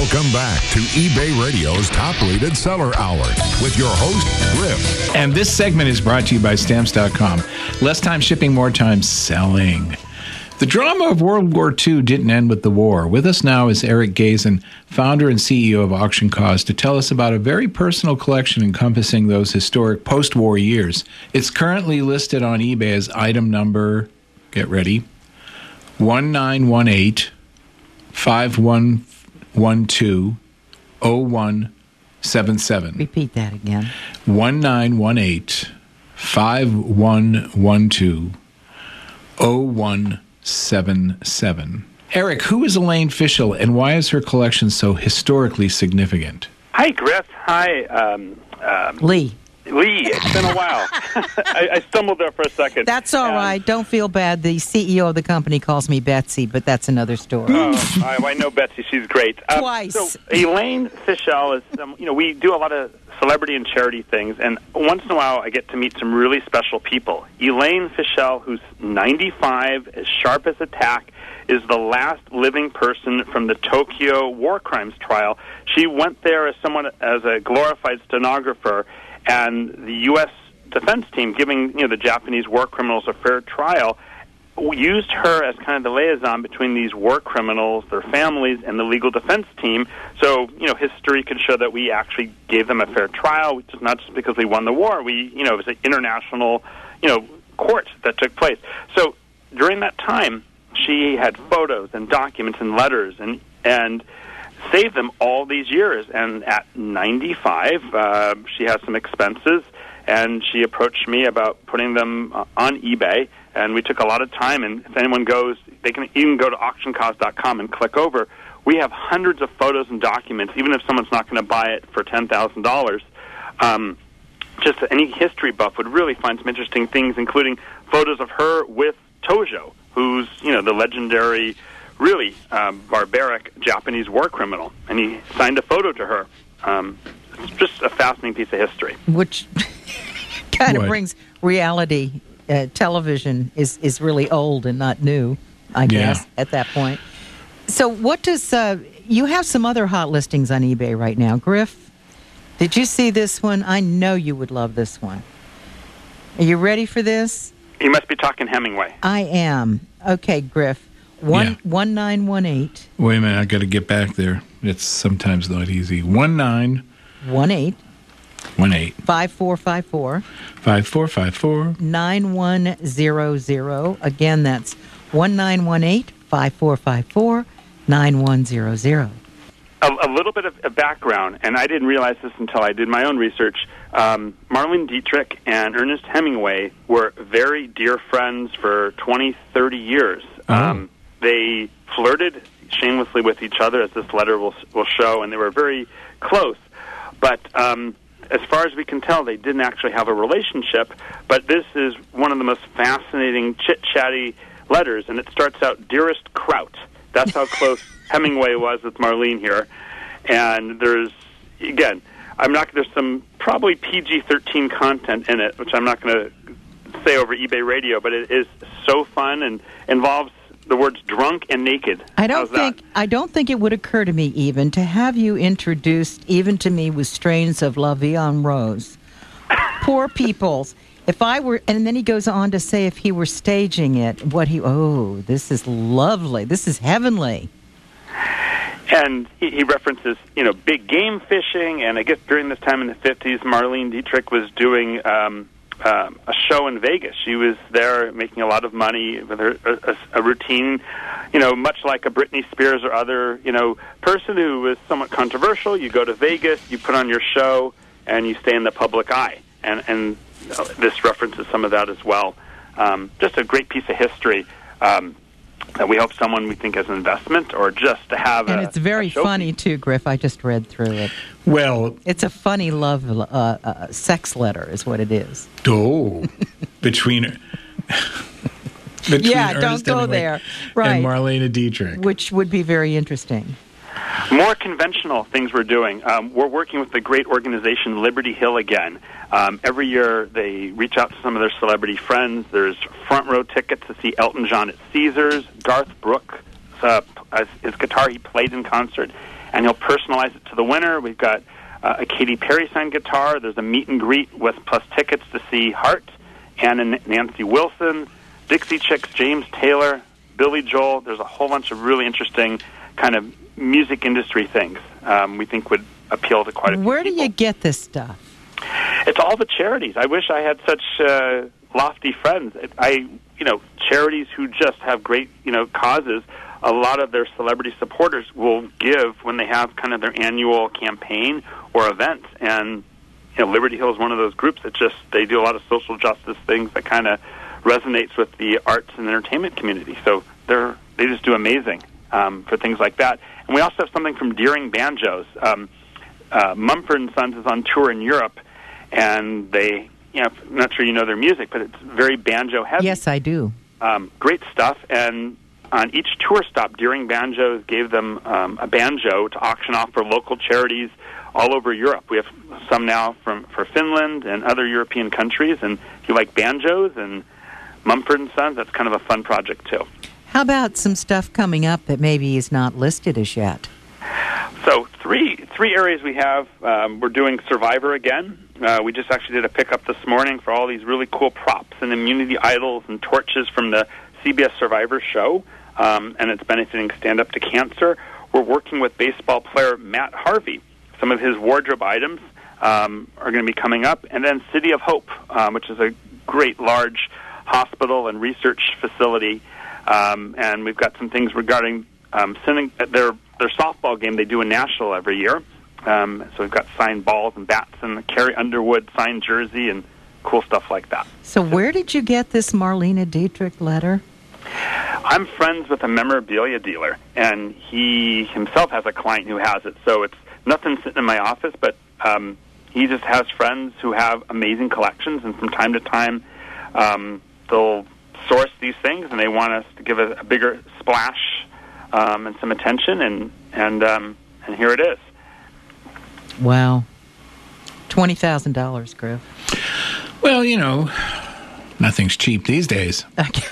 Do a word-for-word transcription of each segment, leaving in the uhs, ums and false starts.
Welcome back to eBay Radio's Top Rated Seller Hour with your host, Griff. And this segment is brought to you by Stamps dot com. Less time shipping, more time selling. The drama of World War Two didn't end with the war. With us now is Eric Gazen, founder and C E O of Auction Cause, to tell us about a very personal collection encompassing those historic post-war years. It's currently listed on eBay as item number, get ready, one nine one eight, five one one two, zero one seven seven. Repeat that again. one nine one eight, five one one two, zero one seven seven. Eric, who is Elaine Fischel, and why is her collection so historically significant? Hi, Griff. Hi, um, um, Lee. Lee. It's been a while. I, I stumbled there for a second. That's all um, right. Don't feel bad. The C E O of the company calls me Betsy, but that's another story. Oh, I, I know Betsy. She's great. Um, Twice. So Elaine Fischel is, um, you know, we do a lot of celebrity and charity things, and once in a while I get to meet some really special people. Elaine Fischel, who's ninety-five, as sharp as a tack, is the last living person from the Tokyo war crimes trial. She went there as someone as a glorified stenographer, and the U S defense team, giving you know the Japanese war criminals a fair trial, used her as kind of the liaison between these war criminals, their families, and the legal defense team. So, you know, history can show that we actually gave them a fair trial, which is not just because we won the war. We, you know, it was an international, you know, court that took place. So during that time, she had photos and documents and letters and and saved them all these years. And at ninety-five, uh, she has some expenses, and she approached me about putting them uh, on eBay. And we took a lot of time, and if anyone goes, they can even go to auction cause dot com and click over. We have hundreds of photos and documents, even if someone's not going to buy it for ten thousand dollars. Um, just any history buff would really find some interesting things, including photos of her with Tojo, who's, you know, the legendary, really um, barbaric Japanese war criminal. And he signed a photo to her. Um, it's just a fascinating piece of history. Which kind What? of brings reality. Uh, television is, is really old and not new, I guess, Yeah. at that point. So what does, uh, you have some other hot listings on eBay right now. Griff, did you see this one? I know you would love this one. Are you ready for this? You must be talking Hemingway. I am. Okay, Griff. One, Yeah. one nine one eight. Wait a minute, I got to get back there. It's sometimes not easy. one nine one eight. one eight, five four five four. five four five four. nine one zero zero. Again, that's one nine one eight, five four five four, nine one zero zero. A, a little bit of, of background, and I didn't realize this until I did my own research. Um, Marlene Dietrich and Ernest Hemingway were very dear friends for twenty, thirty years. Oh. Um, they flirted shamelessly with each other, as this letter will will show, and they were very close. But um, as far as we can tell, they didn't actually have a relationship. But this is one of the most fascinating, chit-chatty letters, and it starts out, "Dearest Kraut." That's how close Hemingway was with Marlene here. And there's, again, I'm not. There's some probably P G thirteen content in it, which I'm not going to say over eBay Radio, but it is so fun and involves the words drunk and naked. I don't How's think that? I don't think it would occur to me even to have you introduced even to me with strains of La Vie en Rose. Poor peoples. If I were, and then he goes on to say if he were staging it, what he, oh, this is lovely. This is heavenly. And he, he references, you know, big game fishing, and I guess during this time in the fifties, Marlene Dietrich was doing um, um, a show in Vegas. She was there making a lot of money with her a, a routine, you know, much like a Britney Spears or other, you know, person who was somewhat controversial. You go to Vegas, you put on your show, and you stay in the public eye. And, and this references some of that as well. Um, just a great piece of history. Um, that we hope someone we think as an investment or just to have And a, it's very a showpiece. funny, too, Griff. I just read through it. Well, It's a funny love uh, uh, sex letter is what it is. oh, between, between Yeah, don't Ernest go Hemingway there. Right. and Marlene Dietrich. Which would be very interesting. More conventional things we're doing. Um, we're working with the great organization Liberty Hill again. Um, every year they reach out to some of their celebrity friends. There's front row tickets to see Elton John at Caesars, Garth Brooks, uh, his guitar he played in concert, and he'll personalize it to the winner. We've got uh, a Katy Perry signed guitar. There's a meet and greet with plus tickets to see Heart, Anna and Nancy Wilson, Dixie Chicks, James Taylor, Billy Joel. There's a whole bunch of really interesting kind of music industry things um, we think would appeal to quite a few Where do people. you get this stuff? It's all the charities. I wish I had such uh, lofty friends. I, you know, charities who just have great, you know, causes. A lot of their celebrity supporters will give when they have kind of their annual campaign or event. And, you know, Liberty Hill is one of those groups that just, they do a lot of social justice things that kind of resonates with the arts and entertainment community. So they're, they just do amazing um, for things like that. And we also have something from Deering Banjos. Um, uh, Mumford and Sons is on tour in Europe, and they, you know, I'm not sure you know their music, but it's very banjo heavy. Yes, I do. Um, great stuff. And on each tour stop, Deering Banjos gave them um, a banjo to auction off for local charities all over Europe. We have some now from for Finland and other European countries. And if you like banjos and Mumford and Sons, that's kind of a fun project too. How about some stuff coming up that maybe is not listed as yet? So three three areas we have. Um, we're doing Survivor again. Uh, we just actually did a pickup this morning for all these really cool props and immunity idols and torches from the C B S Survivor show, um, and it's benefiting Stand Up to Cancer. We're working with baseball player Matt Harvey. Some of his wardrobe items um, are going to be coming up. And then City of Hope, um, which is a great large hospital and research facility. Um, and we've got some things regarding um, sending their their softball game. They do a national every year. Um, so we've got signed balls and bats and the Carrie Underwood signed jersey and cool stuff like that. So where did you get this Marlene Dietrich letter? I'm friends with a memorabilia dealer, and he himself has a client who has it. So it's nothing sitting in my office, but um, he just has friends who have amazing collections, and from time to time um, they'll source these things, and they want us to give a, a bigger splash um, and some attention, and and um, and here it is. Wow. twenty thousand dollars, Griff. Well, you know, nothing's cheap these days.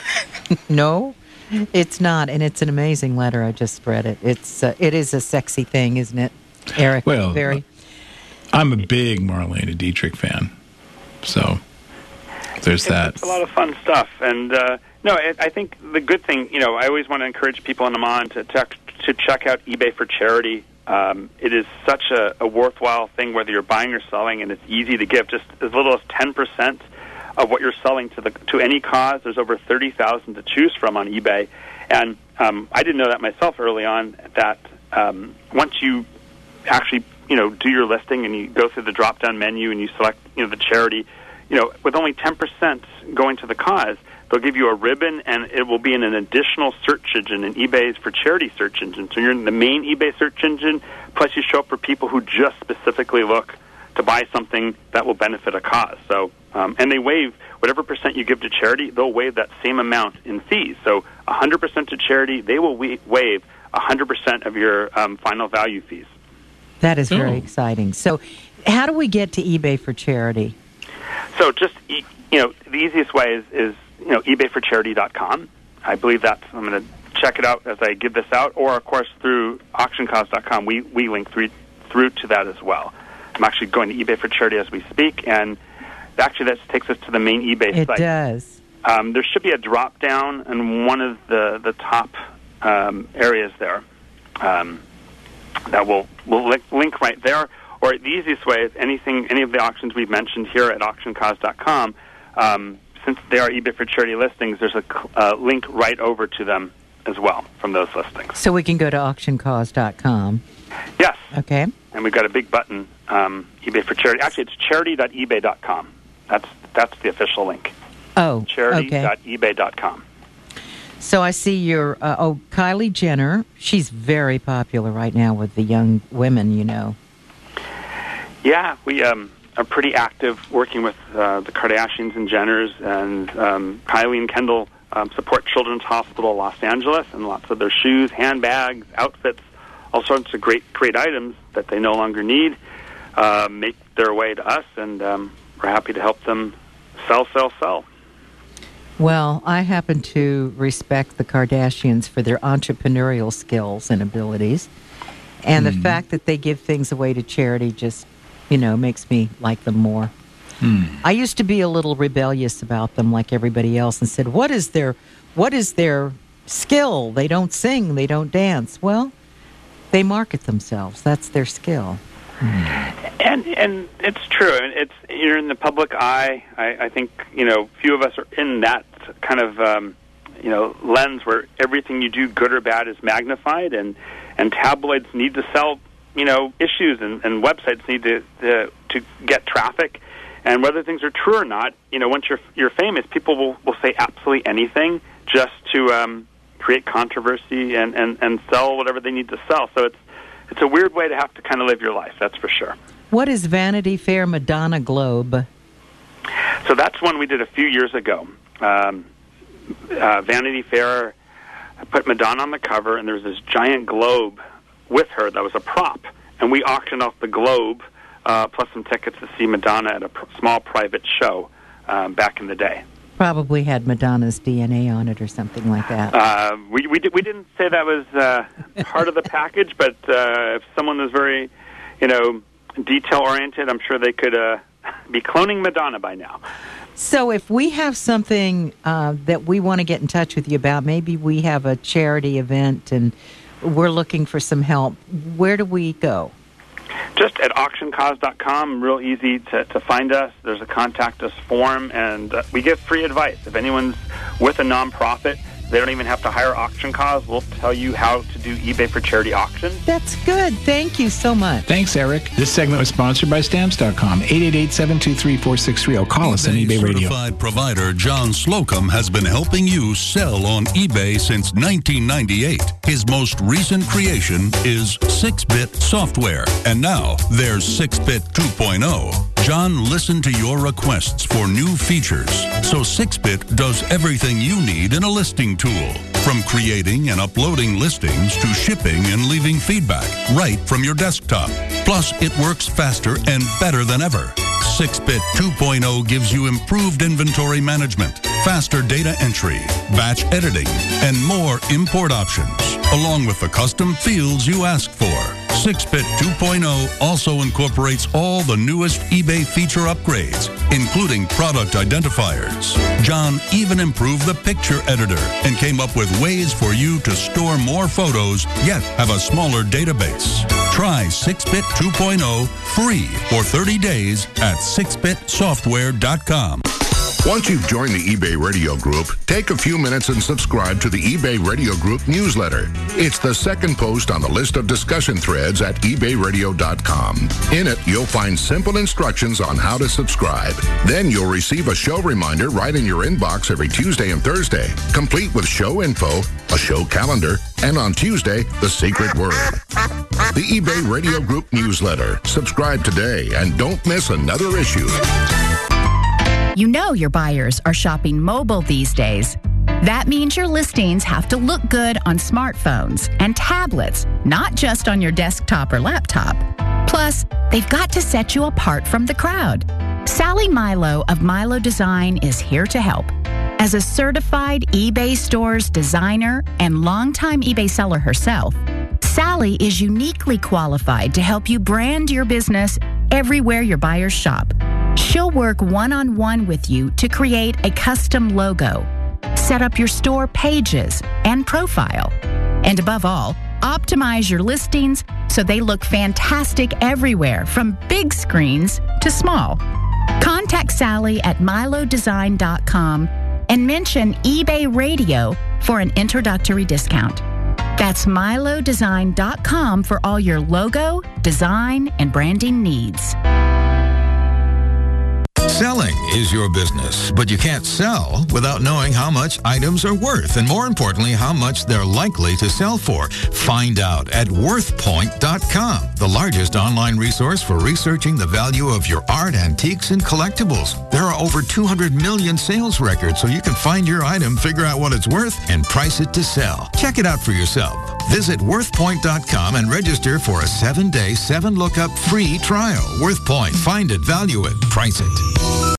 No, it's not, and it's an amazing letter. I just read it. It's uh, it is a sexy thing, isn't it, Eric? Well, very. I'm a big Marlene Dietrich fan, so there's that. It's a lot of fun stuff, and uh, no, I, I think the good thing, you know, I always want to encourage people in Amman to check to check out eBay for Charity. Um, it is such a, a worthwhile thing, whether you're buying or selling, and it's easy to give. Just as little as ten percent of what you're selling to the to any cause. There's over thirty thousand to choose from on eBay, and um, I didn't know that myself early on. That um, once you actually, you know, do your listing and you go through the drop-down menu and you select, you know, the charity, you know, with only ten percent going to the cause, they'll give you a ribbon, and it will be in an additional search engine, in eBay's for charity search engine. So you're in the main eBay search engine, plus you show up for people who just specifically look to buy something that will benefit a cause. So, um, and they waive whatever percent you give to charity, they'll waive that same amount in fees. So one hundred percent to charity, they will wa- waive one hundred percent of your um, final value fees. That is very Oh. exciting. So how do we get to eBay for Charity? So just, e- you know, the easiest way is, is you know, ebay for charity dot com. I believe that's, I'm going to check it out as I give this out, or, of course, through auction cause dot com. We, we link through, through to that as well. I'm actually going to eBay for Charity as we speak, and actually that takes us to the main eBay It site. does. Um, there should be a drop-down in one of the, the top um, areas there um, that will will link, link right there. Or the easiest way is anything, any of the auctions we've mentioned here at auction cause dot com. Um, since they are eBay for Charity listings, there's a uh, link right over to them as well from those listings. So we can go to auction cause dot com. Yes. Okay. And we've got a big button, um, eBay for Charity. Actually, it's charity dot ebay dot com. That's that's the official link. Oh, charity okay. dot ebay dot com. So I see your, uh, oh, Kylie Jenner. She's very popular right now with the young women, you know. Yeah, we um, are pretty active working with uh, the Kardashians and Jenners, and um, Kylie and Kendall um, support Children's Hospital Los Angeles, and lots of their shoes, handbags, outfits, all sorts of great, great items that they no longer need uh, make their way to us, and um, we're happy to help them sell, sell, sell. Well, I happen to respect the Kardashians for their entrepreneurial skills and abilities. And Mm. the fact that they give things away to charity just, you know, makes me like them more. Mm. I used to be a little rebellious about them like everybody else and said, what is their, what is their skill? They don't sing, they don't dance. Well, they market themselves. That's their skill. And and it's true. It's you're in the public eye. I, I think you know few of us are in that kind of um, you know lens where everything you do, good or bad, is magnified, and and tabloids need to sell you know issues, and, and websites need to, to to get traffic. And whether things are true or not, you know, once you're you're famous, people will, will say absolutely anything just to um, create controversy and, and, and sell whatever they need to sell. So it's it's a weird way to have to kind of live your life, that's for sure. What is Vanity Fair Madonna Globe? So that's one we did a few years ago. Um, uh, Vanity Fair put Madonna on the cover, and there was this giant globe with her that was a prop. And we auctioned off the globe, uh, plus some tickets to see Madonna at a pr- small private show um, back in the day. Probably had Madonna's D N A on it or something like that. Uh, we we, did, we didn't say that was uh, part of the package, but uh, if someone was very, you know, detail-oriented, I'm sure they could uh, be cloning Madonna by now. So if we have something uh, that we want to get in touch with you about, maybe we have a charity event and we're looking for some help, where do we go? Just at auction cause dot com, real easy to, to find us. There's a contact us form, and uh, we give free advice. If anyone's with a nonprofit, they don't even have to hire Auction Cause. We'll tell you how to do eBay for charity auctions. That's good. Thank you so much. Thanks, Eric. This segment was sponsored by Stamps dot com. eight eight eight, seven two three, four six three zero. Call us on eBay Radio. Certified provider John Slocum has been helping you sell on eBay since nineteen ninety-eight. His most recent creation is six bit Software. And now there's six bit two point oh. John listened to your requests for new features, so six bit does everything you need in a listing tool. From creating and uploading listings to shipping and leaving feedback right from your desktop. Plus, it works faster and better than ever. six bit two point oh gives you improved inventory management, faster data entry, batch editing, and more import options, along with the custom fields you ask for. six bit two point oh also incorporates all the newest eBay feature upgrades, including product identifiers. John even improved the picture editor and came up with ways for you to store more photos, yet have a smaller database. Try six bit two point oh free for thirty days at six bit software dot com. Once you've joined the eBay Radio Group, take a few minutes and subscribe to the eBay Radio Group newsletter. It's the second post on the list of discussion threads at ebay radio dot com. In it, you'll find simple instructions on how to subscribe. Then you'll receive a show reminder right in your inbox every Tuesday and Thursday, complete with show info, a show calendar, and on Tuesday, the secret word. The eBay Radio Group newsletter. Subscribe today and don't miss another issue. You know your buyers are shopping mobile these days. That means your listings have to look good on smartphones and tablets, not just on your desktop or laptop. Plus, they've got to set you apart from the crowd. Sally Milo of Milo Design is here to help. As a certified eBay Stores designer and longtime eBay seller herself, Sally is uniquely qualified to help you brand your business everywhere your buyers shop. She'll work one-on-one with you to create a custom logo, set up your store pages and profile, and above all, optimize your listings so they look fantastic everywhere, from big screens to small. Contact Sally at milo design dot com and mention eBay Radio for an introductory discount. That's milo design dot com for all your logo, design, and branding needs. Selling is your business, but you can't sell without knowing how much items are worth, and more importantly, how much they're likely to sell for. Find out at worth point dot com, the largest online resource for researching the value of your art, antiques, and collectibles. There are over two hundred million sales records, so you can find your item, figure out what it's worth, and price it to sell. Check it out for yourself. Visit worth point dot com and register for a seven-day, seven-lookup free trial. WorthPoint. Find it, value it, price it.